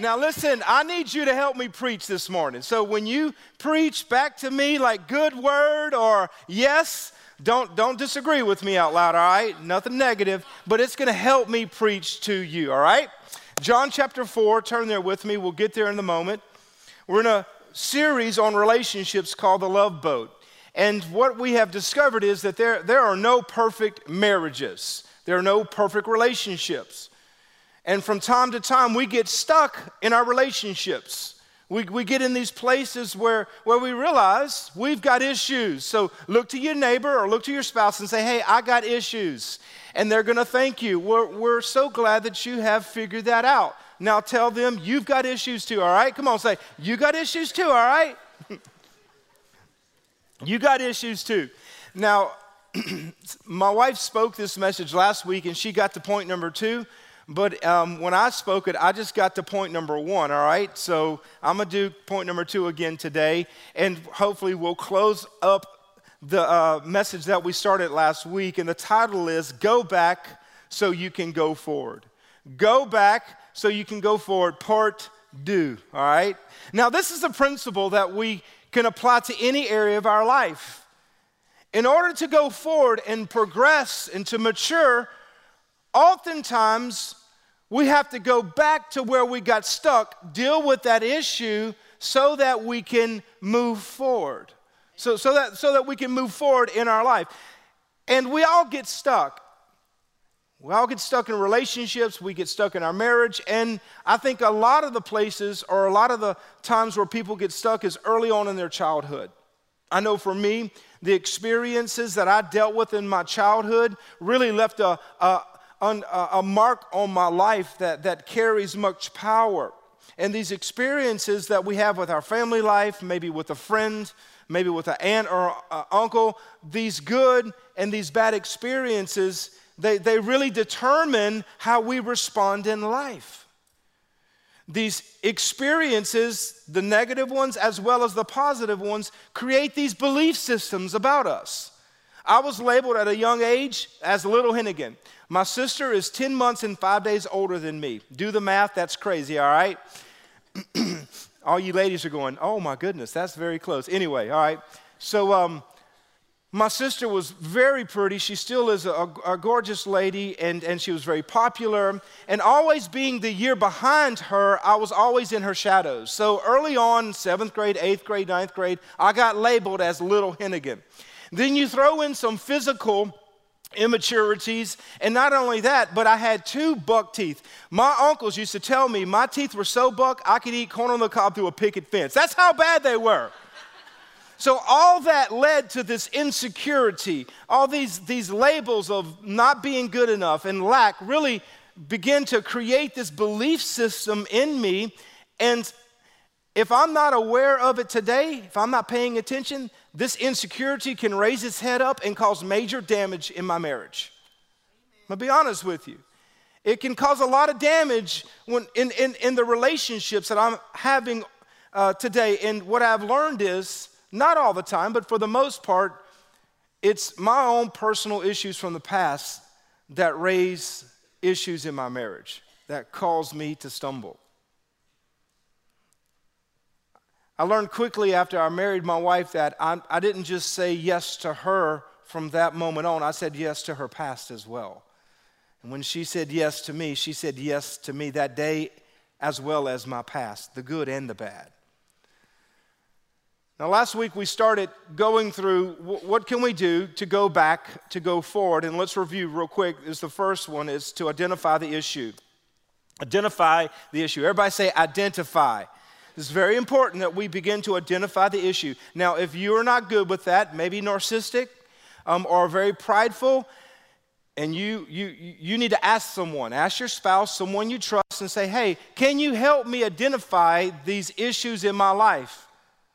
Now listen, I need you to help me preach this morning. So when you preach back to me like good word or yes, don't disagree with me out loud, all right? Nothing negative, but it's going to help me preach to you, all right? John chapter 4, turn there with me. We'll get there in a moment. We're in a series on relationships called The Love Boat. And what we have discovered is that there are no perfect marriages. There are no perfect relationships. And from time to time, we get stuck in our relationships. We get in these places where we realize we've got issues. So look to your neighbor or look to your spouse and say, hey, I got issues. And they're going to thank you. We're so glad that you have figured that out. Now tell them you've got issues too, all right? Come on, say, you got issues too, all right? You got issues too. Now, my wife spoke this message last week, and she got to point number 2. But when I spoke it, I just got to point number 1, all right? So I'm going to do point number 2 again today, and hopefully we'll close up the message that we started last week, and the title is Go Back So You Can Go Forward. Go back so you can go forward, part 2, all right? Now, this is a principle that we can apply to any area of our life. In order to go forward and progress and to mature, oftentimes, we have to go back to where we got stuck, deal with that issue so that we can move forward. So that we can move forward in our life. And we all get stuck. We all get stuck in relationships. We get stuck in our marriage. And I think a lot of the places or a lot of the times where people get stuck is early on in their childhood. I know for me, the experiences that I dealt with in my childhood really left a mark on my life that carries much power. And these experiences that we have with our family life, maybe with a friend, maybe with an aunt or uncle, these good and these bad experiences, they really determine how we respond in life. These experiences, the negative ones as well as the positive ones, create these belief systems about us. I was labeled at a young age as Little Hennigan. My sister is 10 months and 5 days older than me. Do the math, that's crazy, all right? All you ladies are going, oh my goodness, that's very close. Anyway, all right. So my sister was very pretty. She still is a gorgeous lady, and she was very popular. And always being the year behind her, I was always in her shadows. So early on, 7th grade, 8th grade, 9th grade, I got labeled as Little Hennigan. Then you throw in some physical immaturities, and not only that, but I had 2 buck teeth. My uncles used to tell me my teeth were so buck I could eat corn on the cob through a picket fence. That's how bad they were. So all that led to this insecurity, all these labels of not being good enough and lack really begin to create this belief system in me. And if I'm not aware of it today, if I'm not paying attention, this insecurity can raise its head up and cause major damage in my marriage. I'm going to be honest with you. It can cause a lot of damage when in the relationships that I'm having today. And what I've learned is, not all the time, but for the most part, it's my own personal issues from the past that raise issues in my marriage, that cause me to stumble. I learned quickly after I married my wife that I didn't just say yes to her from that moment on. I said yes to her past as well. And when she said yes to me, she said yes to me that day as well as my past, the good and the bad. Now, last week we started going through what can we do to go back, to go forward. And let's review real quick. The first one is to identify the issue. Identify the issue. Everybody say identify. It's very important that we begin to identify the issue. Now, if you are not good with that, maybe narcissistic or very prideful, and you need to ask someone, ask your spouse, someone you trust, and say, hey, can you help me identify these issues in my life?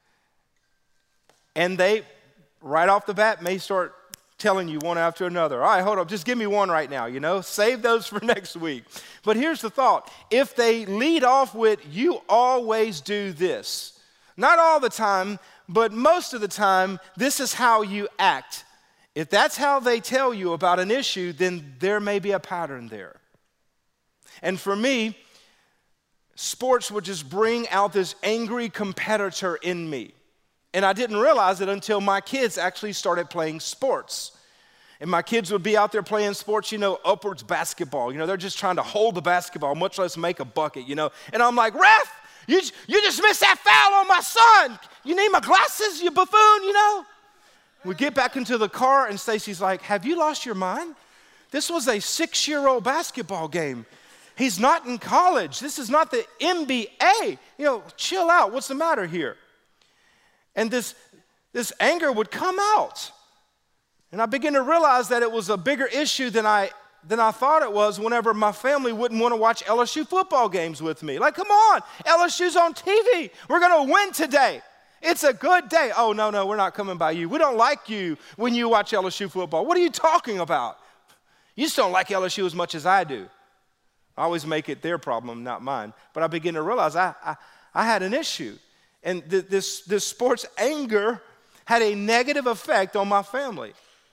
And they, right off the bat, may start telling you one after another. All right, hold up, just give me one right now, Save those for next week. But here's the thought. If they lead off with, you always do this. Not all the time, but most of the time, this is how you act. If that's how they tell you about an issue, then there may be a pattern there. And for me, sports would just bring out this angry competitor in me. And I didn't realize it until my kids actually started playing sports. And my kids would be out there playing sports, upwards basketball. They're just trying to hold the basketball, much less make a bucket, And I'm like, ref, you just missed that foul on my son. You need my glasses, you buffoon, We get back into the car and Stacy's like, have you lost your mind? This was a 6-year-old basketball game. He's not in college. This is not the NBA. Chill out. What's the matter here? And this anger would come out. And I began to realize that it was a bigger issue than I thought it was whenever my family wouldn't want to watch LSU football games with me. Like, come on, LSU's on TV. We're going to win today. It's a good day. Oh, no, we're not coming by you. We don't like you when you watch LSU football. What are you talking about? You just don't like LSU as much as I do. I always make it their problem, not mine. But I begin to realize I had an issue. And this sports anger had a negative effect on my family.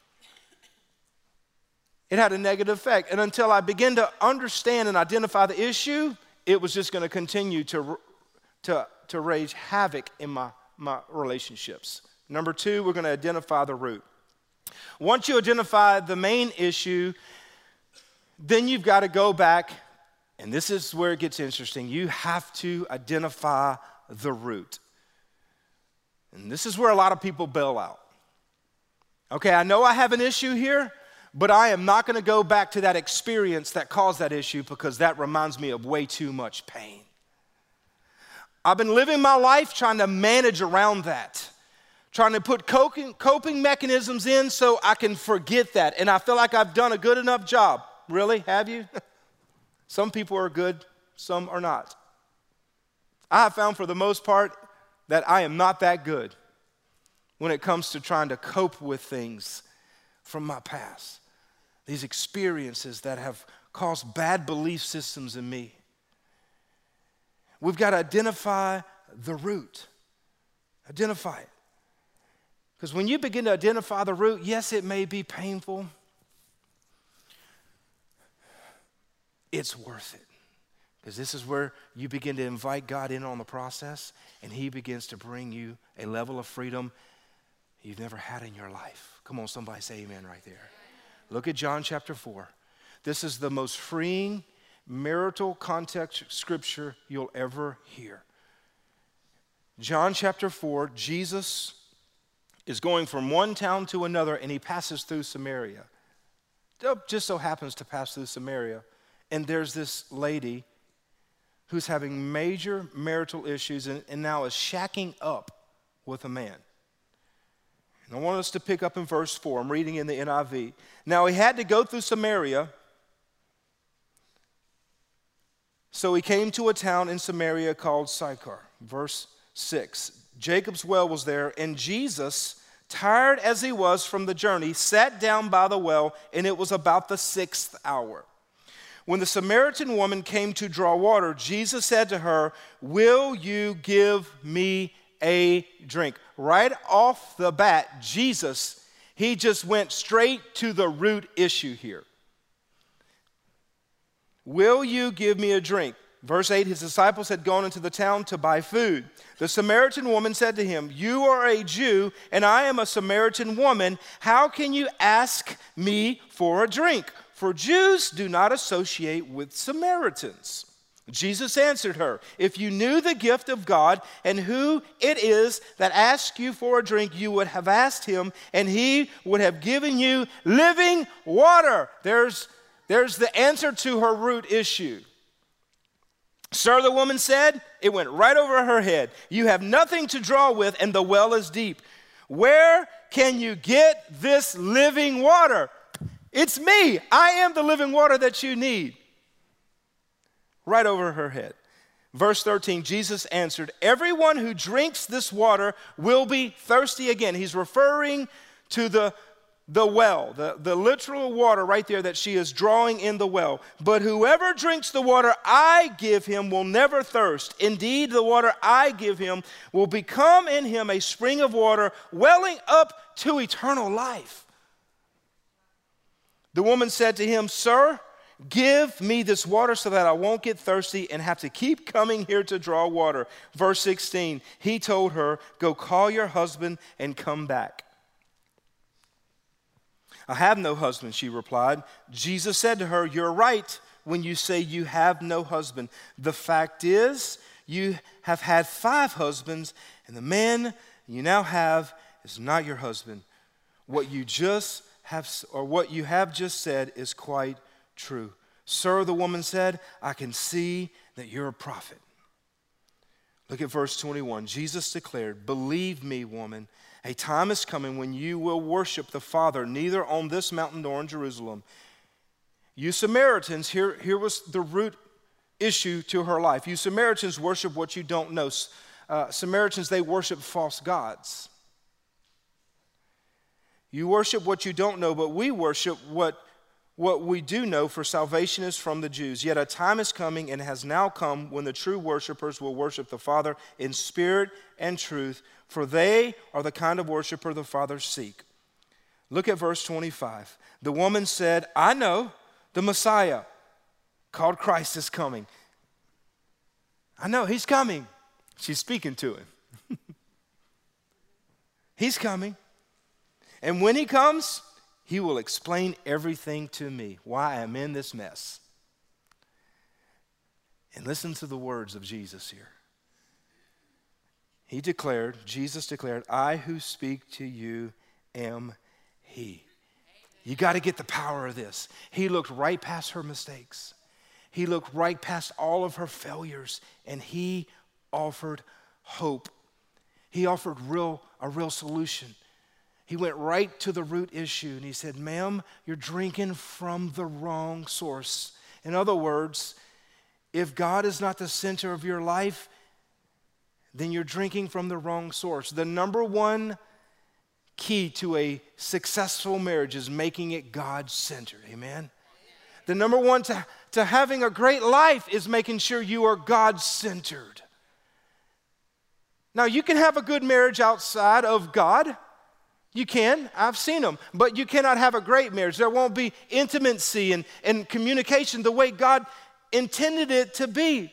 It had a negative effect. And until I began to understand and identify the issue, it was just going to continue to raise havoc in my relationships. Number 2, we're going to identify the root. Once you identify the main issue, then you've got to go back, and this is where it gets interesting. You have to identify the root. And this is where a lot of people bail out. Okay, I know I have an issue here, but I am not going to go back to that experience that caused that issue because that reminds me of way too much pain. I've been living my life trying to manage around that, trying to put coping mechanisms in so I can forget that. And I feel like I've done a good enough job. Really? Have you? Some people are good, some are not. I have found for the most part that I am not that good when it comes to trying to cope with things from my past. These experiences that have caused bad belief systems in me. We've got to identify the root. Identify it. Because when you begin to identify the root, yes, it may be painful. It's worth it. Because this is where you begin to invite God in on the process, and He begins to bring you a level of freedom you've never had in your life. Come on, somebody say amen right there. Look at John chapter 4. This is the most freeing marital context scripture you'll ever hear. John chapter 4, Jesus is going from one town to another, and He passes through Samaria. It just so happens to pass through Samaria, and there's this lady who's having major marital issues and now is shacking up with a man. And I want us to pick up in verse 4. I'm reading in the NIV. Now he had to go through Samaria, so he came to a town in Samaria called Sychar. Verse 6. Jacob's well was there, and Jesus, tired as he was from the journey, sat down by the well, and it was about the 6th hour. When the Samaritan woman came to draw water, Jesus said to her, "Will you give me a drink?" Right off the bat, Jesus, He just went straight to the root issue here. Will you give me a drink? Verse 8, His disciples had gone into the town to buy food. The Samaritan woman said to Him, "You are a Jew, and I am a Samaritan woman. How can you ask me for a drink? For Jews do not associate with Samaritans." Jesus answered her, "If you knew the gift of God and who it is that asks you for a drink, you would have asked Him, and He would have given you living water." There's the answer to her root issue. "Sir," the woman said, it went right over her head, "you have nothing to draw with, and the well is deep. Where can you get this living water?" It's me. I am the living water that you need. Right over her head. Verse 13, Jesus answered, "Everyone who drinks this water will be thirsty again." He's referring to the well, the literal water right there that she is drawing in the well. "But whoever drinks the water I give him will never thirst. Indeed, the water I give him will become in him a spring of water welling up to eternal life." The woman said to him, "Sir, give me this water so that I won't get thirsty and have to keep coming here to draw water. Verse 16, he told her, go call your husband and come back. I have no husband, she replied. Jesus said to her, you're right when you say you have no husband. The fact is, you have had 5 husbands, and the man you now have is not your husband. What you have just said is quite true. Sir, the woman said, I can see that you're a prophet. Look at verse 21. Jesus declared, believe me, woman, a time is coming when you will worship the Father, neither on this mountain nor in Jerusalem. You Samaritans, here was the root issue to her life. You Samaritans worship what you don't know. Samaritans, they worship false gods. You worship what you don't know, but we worship what we do know, for salvation is from the Jews. Yet a time is coming and has now come when the true worshipers will worship the Father in spirit and truth, for they are the kind of worshiper the Father seek. Look at verse 25. The woman said, I know the Messiah, called Christ, is coming. I know, he's coming. She's speaking to him. He's coming. And when he comes, he will explain everything to me, why I'm in this mess. And listen to the words of Jesus here. Jesus declared, I who speak to you am he. You got to get the power of this. He looked right past her mistakes. He looked right past all of her failures, and he offered hope. He offered a real solution. He went right to the root issue, and he said, ma'am, you're drinking from the wrong source. In other words, if God is not the center of your life, then you're drinking from the wrong source. The number one key to a successful marriage is making it God-centered. Amen? The number one to having a great life is making sure you are God-centered. Now, you can have a good marriage outside of God. You can. I've seen them. But you cannot have a great marriage. There won't be intimacy and communication the way God intended it to be.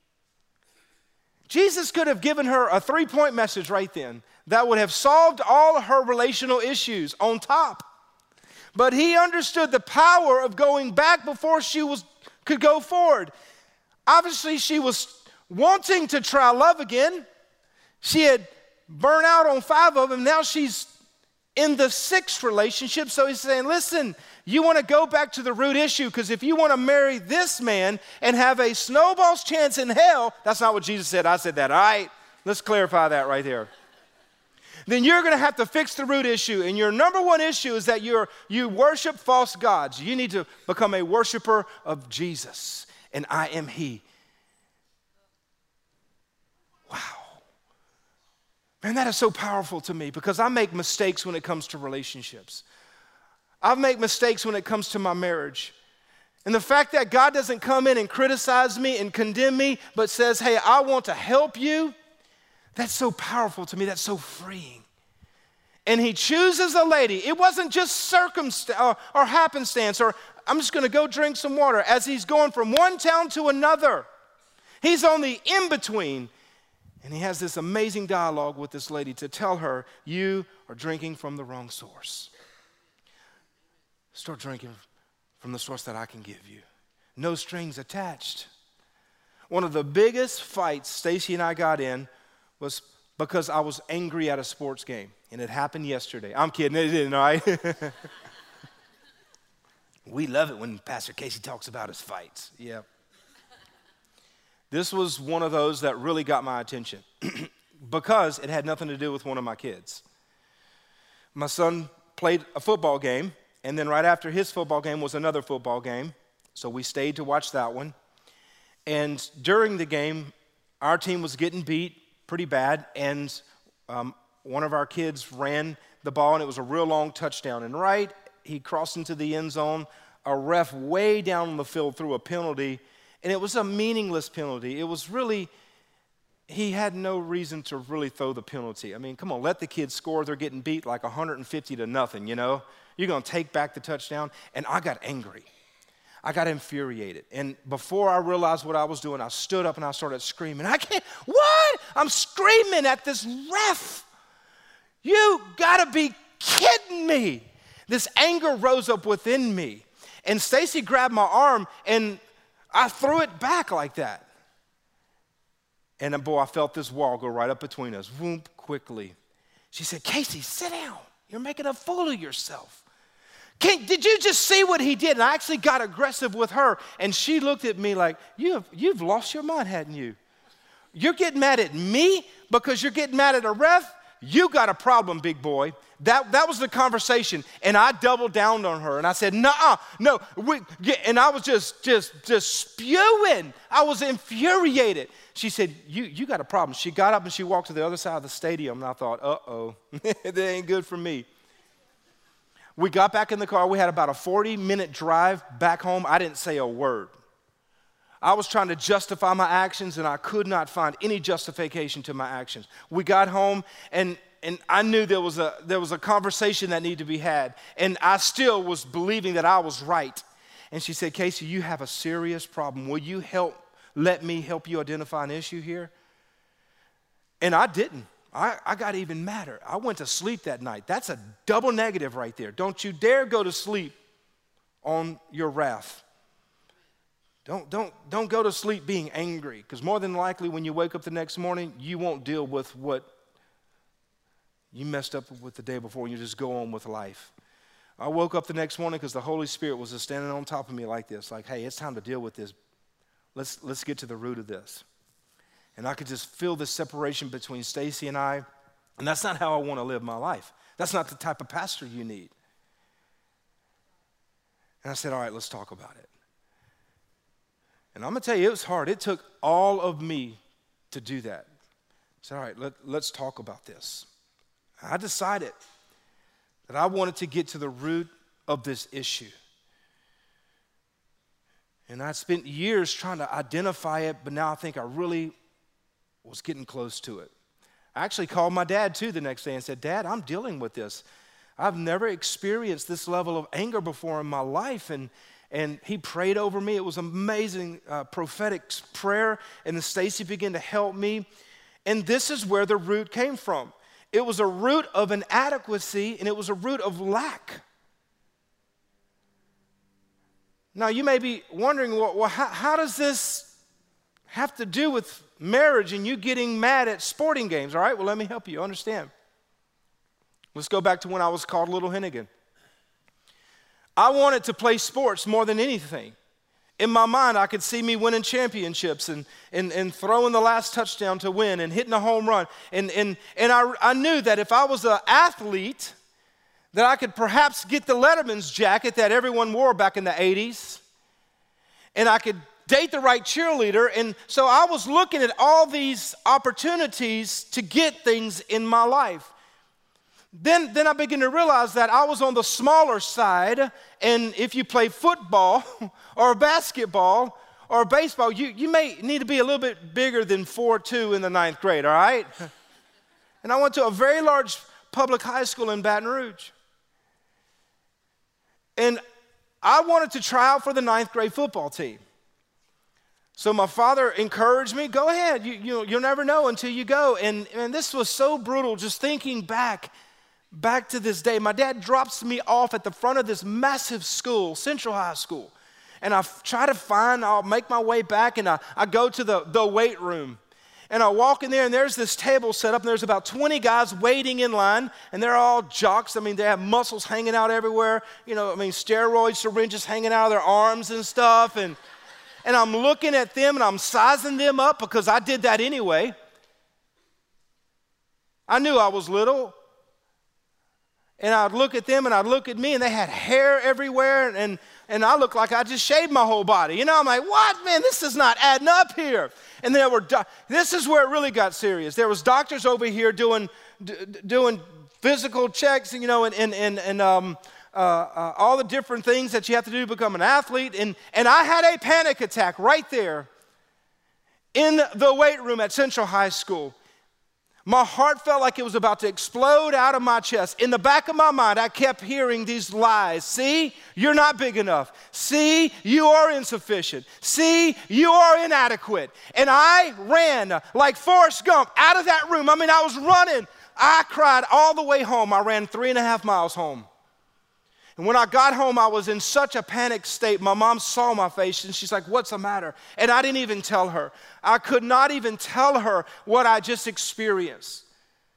Jesus could have given her a 3-point message right then that would have solved all her relational issues on top. But he understood the power of going back before she could go forward. Obviously, she was wanting to try love again. She had burned out on 5 of them. Now she's in the 6th relationship. So he's saying, listen, you want to go back to the root issue, because if you want to marry this man and have a snowball's chance in hell, that's not what Jesus said. I said that. All right, let's clarify that right there. Then you're going to have to fix the root issue. And your number one issue is that you worship false gods. You need to become a worshiper of Jesus. And I am he. Wow. Man, that is so powerful to me, because I make mistakes when it comes to relationships. I make mistakes when it comes to my marriage. And the fact that God doesn't come in and criticize me and condemn me, but says, hey, I want to help you, that's so powerful to me. That's so freeing. And he chooses a lady. It wasn't just circumstance or happenstance, or I'm just going to go drink some water. As he's going from one town to another, he's on the in-between. And he has this amazing dialogue with this lady to tell her, you are drinking from the wrong source. Start drinking from the source that I can give you. No strings attached. One of the biggest fights Stacy and I got in was because I was angry at a sports game. And it happened yesterday. I'm kidding, it didn't, all right? We love it when Pastor Casey talks about his fights. Yeah. This was one of those that really got my attention because it had nothing to do with one of my kids. My son played a football game, and then right after his football game was another football game, so we stayed to watch that one. And during the game, our team was getting beat pretty bad, and one of our kids ran the ball, and it was a real long touchdown. And right, he crossed into the end zone. A ref way down on the field threw a penalty, and it was a meaningless penalty. It was really, he had no reason to really throw the penalty. I mean, come on, let the kids score. They're getting beat like 150 to nothing, you know. You're going to take back the touchdown. And I got angry. I got infuriated. And before I realized what I was doing, I stood up and I started screaming. What? I'm screaming at this ref. You gotta be kidding me. This anger rose up within me. And Stacy grabbed my arm and I threw it back like that. And boy, I felt this wall go right up between us, whoop, quickly. She said, Casey, sit down. You're making a fool of yourself. Did you just see what he did? And I actually got aggressive with her, and she looked at me like, you've lost your mind, hadn't you? You're getting mad at me because you're getting mad at a ref? You got a problem, big boy. That was the conversation, and I doubled down on her, and I said, no. And I was just spewing. I was infuriated. She said, you got a problem. She got up and she walked to the other side of the stadium, and I thought, uh-oh, that ain't good for me. We got back in the car. We had about a 40-minute drive back home. I didn't say a word. I was trying to justify my actions, and I could not find any justification to my actions. We got home, and I knew there was a conversation that needed to be had, and I still was believing that I was right. And she said, Casey, you have a serious problem. Will you let me help you identify an issue here? And I didn't. I got even madder. I went to sleep that night. That's a double negative right there. Don't you dare go to sleep on your wrath. Don't go to sleep being angry, because more than likely when you wake up the next morning, you won't deal with what you messed up with the day before, and you just go on with life. I woke up the next morning because the Holy Spirit was just standing on top of me like this, like, hey, it's time to deal with this. Let's get to the root of this. And I could just feel the separation between Stacy and I, and that's not how I want to live my life. That's not the type of pastor you need. And I said, all right, let's talk about it. And I'm going to tell you, it was hard. It took all of me to do that. I said, all right, let's talk about this. I decided that I wanted to get to the root of this issue. And I spent years trying to identify it, but now I think I really was getting close to it. I actually called my dad too the next day and said, Dad, I'm dealing with this. I've never experienced this level of anger before in my life. And he prayed over me. It was an amazing prophetic prayer. And then Stacy began to help me. And this is where the root came from. It was a root of inadequacy, and it was a root of lack. Now, you may be wondering, well, how does this have to do with marriage and you getting mad at sporting games? All right, well, let me help you understand. Let's go back to when I was called Little Hennigan. I wanted to play sports more than anything. In my mind, I could see me winning championships and throwing the last touchdown to win and hitting a home run. And I knew that if I was an athlete, that I could perhaps get the Letterman's jacket that everyone wore back in the 80s. And I could date the right cheerleader. And so I was looking at all these opportunities to get things in my life. Then I began to realize that I was on the smaller side, and if you play football or basketball or baseball, you may need to be a little bit bigger than 4'2" in the 9th grade, all right? And I went to a very large public high school in Baton Rouge. And I wanted to try out for the 9th grade football team. So my father encouraged me, go ahead, you'll never know until you go. And this was so brutal, just thinking back to this day. My dad drops me off at the front of this massive school, Central High School. And I'll make my way back, and I go to the weight room. And I walk in there, and there's this table set up, and there's about 20 guys waiting in line, and they're all jocks. I mean, they have muscles hanging out everywhere. Steroid syringes hanging out of their arms and stuff. And I'm looking at them, and I'm sizing them up because I did that anyway. I knew I was little. And I'd look at them, and I'd look at me, and they had hair everywhere, and I looked like I just shaved my whole body. I'm like, what, man, this is not adding up here. And this is where it really got serious. There was doctors over here doing physical checks, and all the different things that you have to do to become an athlete. And I had a panic attack right there in the weight room at Central High School. My heart felt like it was about to explode out of my chest. In the back of my mind, I kept hearing these lies. See, you're not big enough. See, you are insufficient. See, you are inadequate. And I ran like Forrest Gump out of that room. I mean, I was running. I cried all the way home. I ran 3.5 miles home. And when I got home, I was in such a panic state. My mom saw my face, and she's like, what's the matter? And I didn't even tell her. I could not even tell her what I just experienced.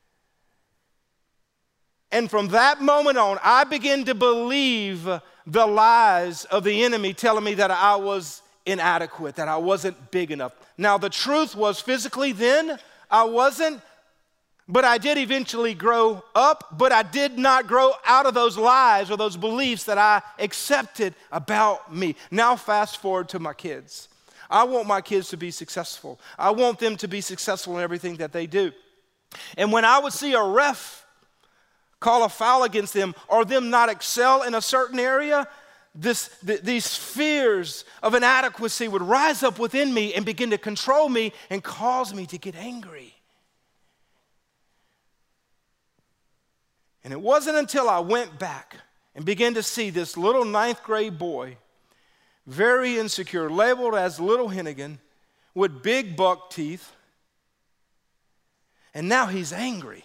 And from that moment on, I began to believe the lies of the enemy telling me that I was inadequate, that I wasn't big enough. Now, the truth was physically then, I wasn't. But I did eventually grow up, but I did not grow out of those lies or those beliefs that I accepted about me. Now fast forward to my kids. I want my kids to be successful. I want them to be successful in everything that they do. And when I would see a ref call a foul against them or them not excel in a certain area, these fears of inadequacy would rise up within me and begin to control me and cause me to get angry. And it wasn't until I went back and began to see this little 9th grade boy, very insecure, labeled as Little Hennigan, with big buck teeth, and now he's angry.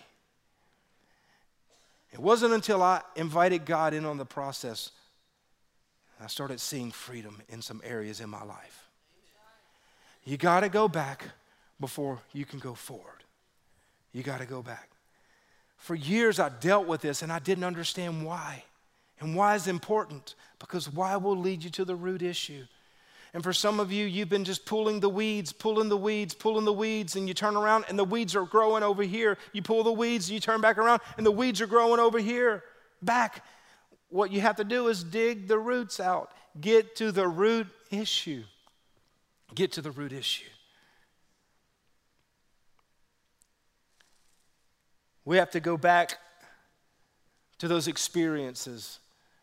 It wasn't until I invited God in on the process I started seeing freedom in some areas in my life. You got to go back before you can go forward. You got to go back. For years, I dealt with this, and I didn't understand why. And why is important? Because why will lead you to the root issue. And for some of you, you've been just pulling the weeds, and you turn around, and the weeds are growing over here. You pull the weeds, you turn back around, and the weeds are growing over here, back. What you have to do is dig the roots out. Get to the root issue. Get to the root issue. We have to go back to those experiences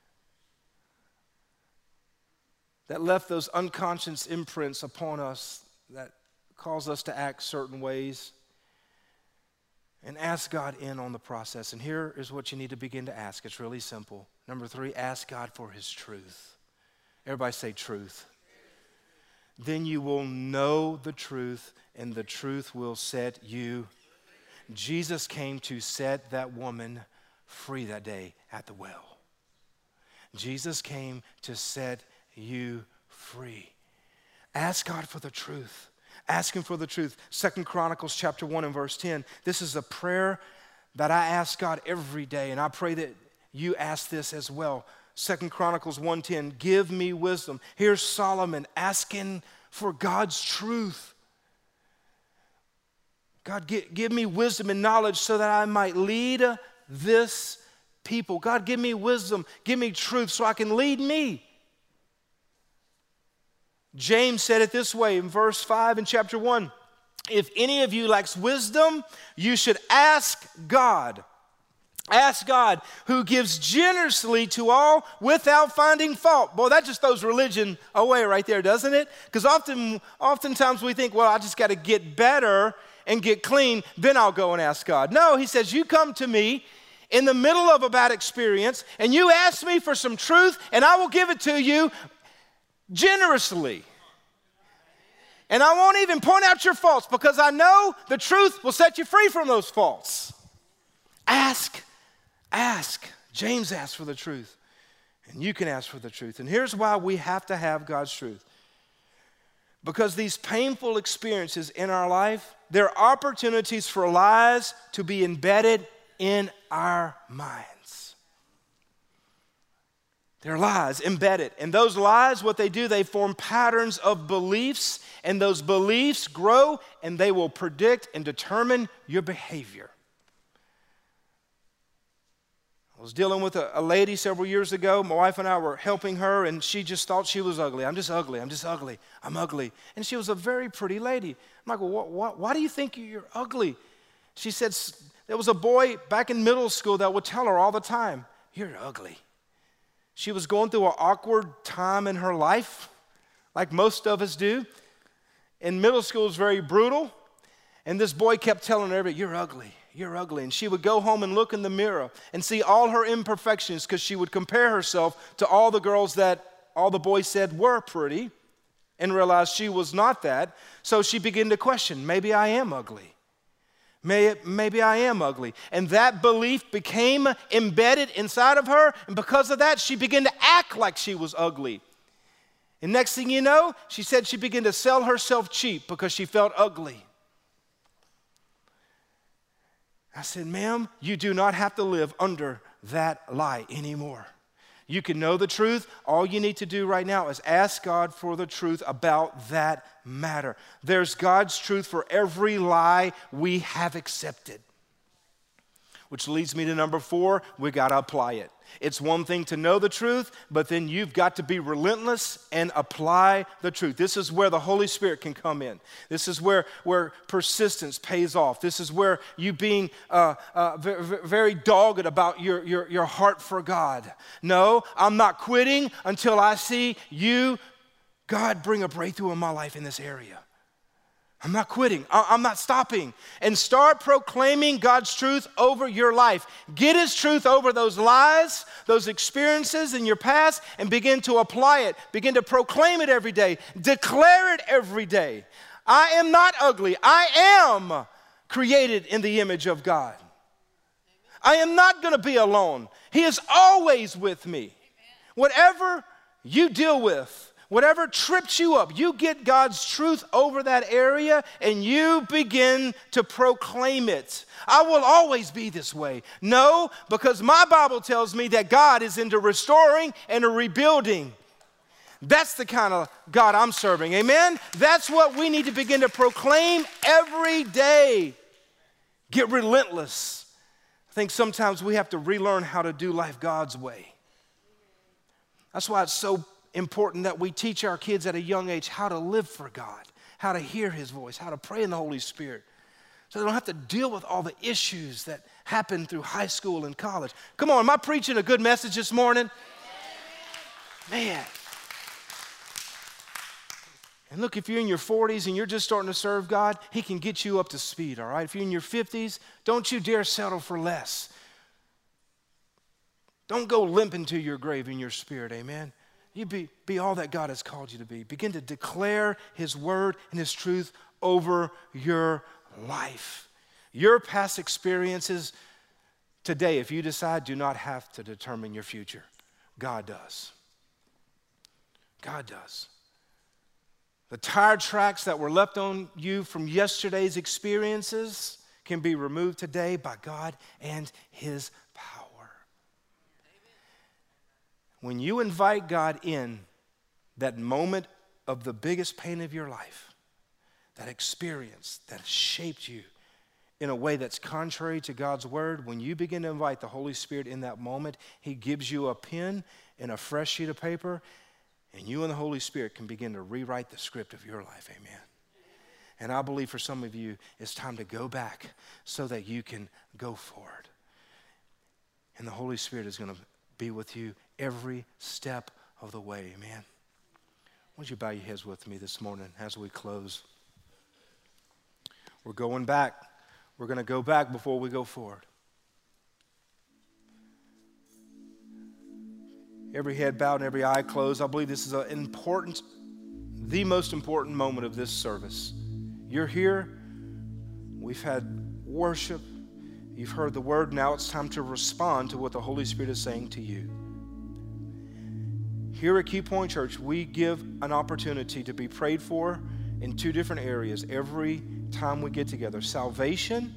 that left those unconscious imprints upon us that cause us to act certain ways, and ask God in on the process. And here is what you need to begin to ask. It's really simple. Number 3, ask God for his truth. Everybody say truth. Then you will know the truth, and the truth will set you free. Jesus came to set that woman free that day at the well. Jesus came to set you free. Ask God for the truth. Ask him for the truth. 2 Chronicles chapter 1 and verse 10. This is a prayer that I ask God every day, and I pray that you ask this as well. 2 Chronicles 1:10, give me wisdom. Here's Solomon asking for God's truth. God, give me wisdom and knowledge so that I might lead this people. God, give me wisdom, give me truth so I can lead me. James said it this way in verse 5 in chapter 1. If any of you lacks wisdom, you should ask God. Ask God, who gives generously to all without finding fault. Boy, that just throws religion away right there, doesn't it? Because oftentimes we think, well, I just got to get better and get clean, then I'll go and ask God. No, he says, you come to me in the middle of a bad experience, and you ask me for some truth, and I will give it to you generously. And I won't even point out your faults, because I know the truth will set you free from those faults. Ask. James asked for the truth, and you can ask for the truth. And here's why we have to have God's truth. Because these painful experiences in our life, they're opportunities for lies to be embedded in our minds. They're lies embedded. And those lies, what they do, they form patterns of beliefs, and those beliefs grow, and they will predict and determine your behavior. I was dealing with a lady several years ago. My wife and I were helping her, and she just thought she was ugly. I'm just ugly. I'm ugly. And she was a very pretty lady. I'm like, well, why do you think you're ugly? She said there was a boy back in middle school that would tell her all the time, you're ugly. She was going through an awkward time in her life, like most of us do. And middle school is very brutal. And this boy kept telling her every day, "You're ugly, you're ugly." And she would go home and look in the mirror and see all her imperfections because she would compare herself to all the girls that all the boys said were pretty and realized she was not that. So she began to question, maybe I am ugly. Maybe I am ugly. And that belief became embedded inside of her. And because of that, she began to act like she was ugly. And next thing you know, she said she began to sell herself cheap because she felt ugly. I said, ma'am, you do not have to live under that lie anymore. You can know the truth. All you need to do right now is ask God for the truth about that matter. There's God's truth for every lie we have accepted. Which leads me to number 4, we got to apply it. It's one thing to know the truth, but then you've got to be relentless and apply the truth. This is where the Holy Spirit can come in. This is where persistence pays off. This is where you being very dogged about your heart for God. No, I'm not quitting until I see you, God, bring a breakthrough in my life in this area. I'm not quitting. I'm not stopping. And start proclaiming God's truth over your life. Get His truth over those lies, those experiences in your past, and begin to apply it. Begin to proclaim it every day. Declare it every day. I am not ugly. I am created in the image of God. I am not going to be alone. He is always with me. Whatever you deal with, whatever trips you up, you get God's truth over that area and you begin to proclaim it. I will always be this way. No, because my Bible tells me that God is into restoring and rebuilding. That's the kind of God I'm serving, amen? That's what we need to begin to proclaim every day. Get relentless. I think sometimes we have to relearn how to do life God's way. That's why it's so important that we teach our kids at a young age how to live for God, how to hear His voice, how to pray in the Holy Spirit, so they don't have to deal with all the issues that happen through high school and college. Come on, am I preaching a good message this morning? Man. And look, if you're in your 40s and you're just starting to serve God, He can get you up to speed, all right? If you're in your 50s, don't you dare settle for less. Don't go limping to your grave in your spirit, amen? You be all that God has called you to be. Begin to declare His word and His truth over your life. Your past experiences today, if you decide, do not have to determine your future. God does. God does. The tire tracks that were left on you from yesterday's experiences can be removed today by God and His power. When you invite God in that moment of the biggest pain of your life, that experience that shaped you in a way that's contrary to God's word, when you begin to invite the Holy Spirit in that moment, He gives you a pen and a fresh sheet of paper, and you and the Holy Spirit can begin to rewrite the script of your life, amen. And I believe for some of you, it's time to go back so that you can go forward. And the Holy Spirit is going to be with you every step of the way, amen. Won't you bow your heads with me this morning as we close? We're going back. We're going to go back before we go forward. Every head bowed and every eye closed. I believe this is the most important moment of this service. You're here. We've had worship. You've heard the word. Now it's time to respond to what the Holy Spirit is saying to you. Here at Key Point Church, we give an opportunity to be prayed for in 2 different areas every time we get together. Salvation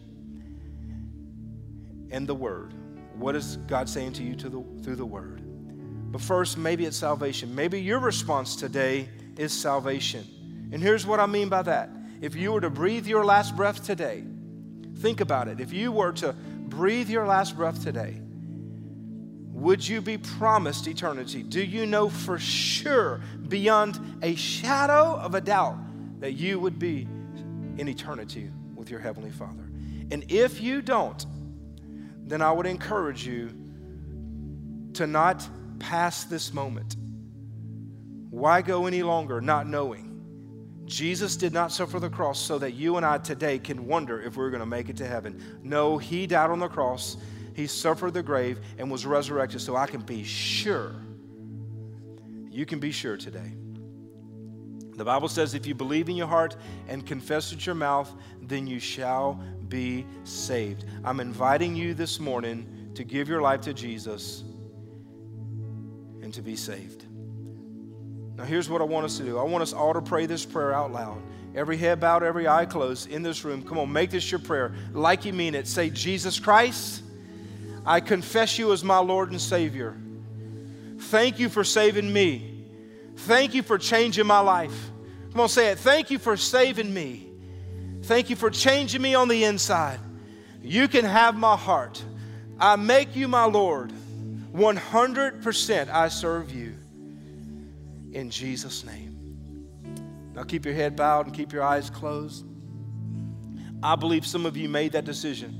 and the Word. What is God saying to you through the Word? But first, maybe it's salvation. Maybe your response today is salvation. And here's what I mean by that. If you were to breathe your last breath today, think about it. If you were to breathe your last breath today, would you be promised eternity? Do you know for sure, beyond a shadow of a doubt, that you would be in eternity with your Heavenly Father? And if you don't, then I would encourage you to not pass this moment. Why go any longer not knowing? Jesus did not suffer the cross so that you and I today can wonder if we're going to make it to heaven. No, he died on the cross. He suffered the grave and was resurrected so I can be sure. You can be sure today. The Bible says if you believe in your heart and confess with your mouth, then you shall be saved. I'm inviting you this morning to give your life to Jesus and to be saved. Now here's what I want us to do. I want us all to pray this prayer out loud. Every head bowed, every eye closed in this room. Come on, make this your prayer like you mean it. Say, Jesus Christ, I confess you as my Lord and Savior. Thank you for saving me. Thank you for changing my life. Come on, say it. Thank you for saving me. Thank you for changing me on the inside. You can have my heart. I make you my Lord. 100% I serve you. In Jesus' name. Now keep your head bowed and keep your eyes closed. I believe some of you made that decision.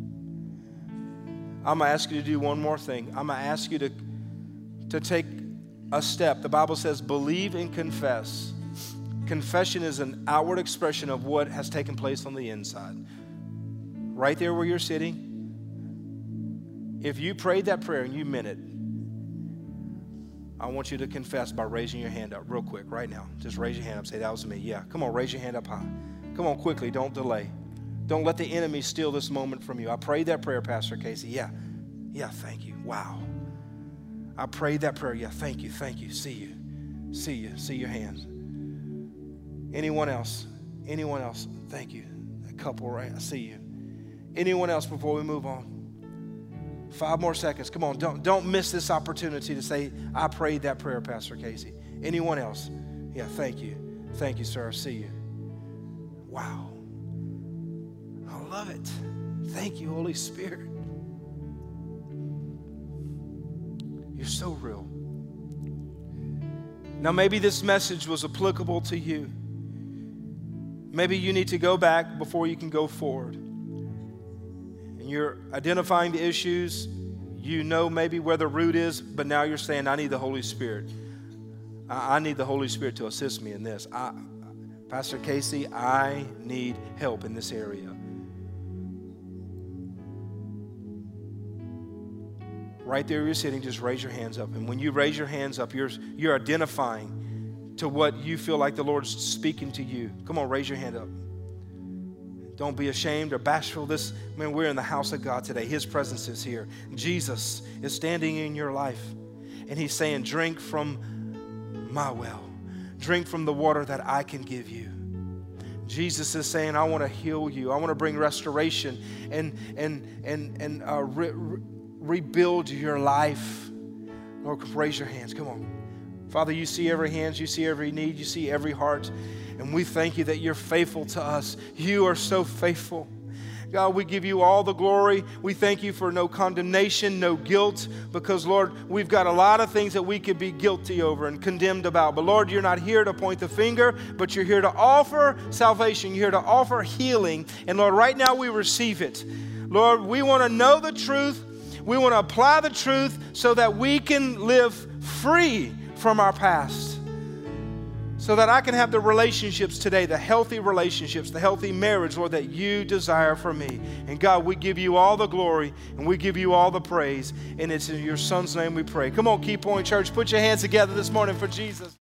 I'm going to ask you to do one more thing. I'm going to ask you to take a step. The Bible says believe and confess. Confession is an outward expression of what has taken place on the inside. Right there where you're sitting, if you prayed that prayer and you meant it, I want you to confess by raising your hand up real quick right now. Just raise your hand up. Say, that was me. Yeah, come on, raise your hand up high. Come on, quickly. Don't delay. Don't let the enemy steal this moment from you. I prayed that prayer, Pastor Casey. Yeah, thank you. Wow. I prayed that prayer. Yeah, thank you. See you. See your hands. Anyone else? Thank you. A couple, right? I see you. Anyone else before we move on? 5 more seconds. Come on, don't miss this opportunity to say, I prayed that prayer, Pastor Casey. Anyone else? Yeah, thank you. Thank you, sir. I see you. Wow. I love it. Thank you, Holy Spirit. You're so real. Now, maybe this message was applicable to you. Maybe you need to go back before you can go forward. And you're identifying the issues. You know maybe where the root is, but now you're saying, I need the Holy Spirit. I need the Holy Spirit to assist me in this. Pastor Casey, I need help in this area. Right there you're sitting, just raise your hands up. And when you raise your hands up, you're identifying to what you feel like the Lord's speaking to you. Come on, raise your hand up. Don't be ashamed or bashful. We're in the house of God today. His presence is here. Jesus is standing in your life. And he's saying, drink from my well. Drink from the water that I can give you. Jesus is saying, I want to heal you. I want to bring restoration and rebuild your life. Lord, raise your hands. Come on. Father, you see every hand, you see every need, you see every heart. And we thank you that you're faithful to us. You are so faithful. God, we give you all the glory. We thank you for no condemnation, no guilt, because, Lord, we've got a lot of things that we could be guilty over and condemned about. But, Lord, you're not here to point the finger, but you're here to offer salvation. You're here to offer healing. And, Lord, right now we receive it. Lord, we want to know the truth. We want to apply the truth so that we can live free from our past. So that I can have the relationships today, the healthy relationships, the healthy marriage, Lord, that you desire for me. And God, we give you all the glory and we give you all the praise. And it's in your Son's name we pray. Come on, Key Point Church, put your hands together this morning for Jesus.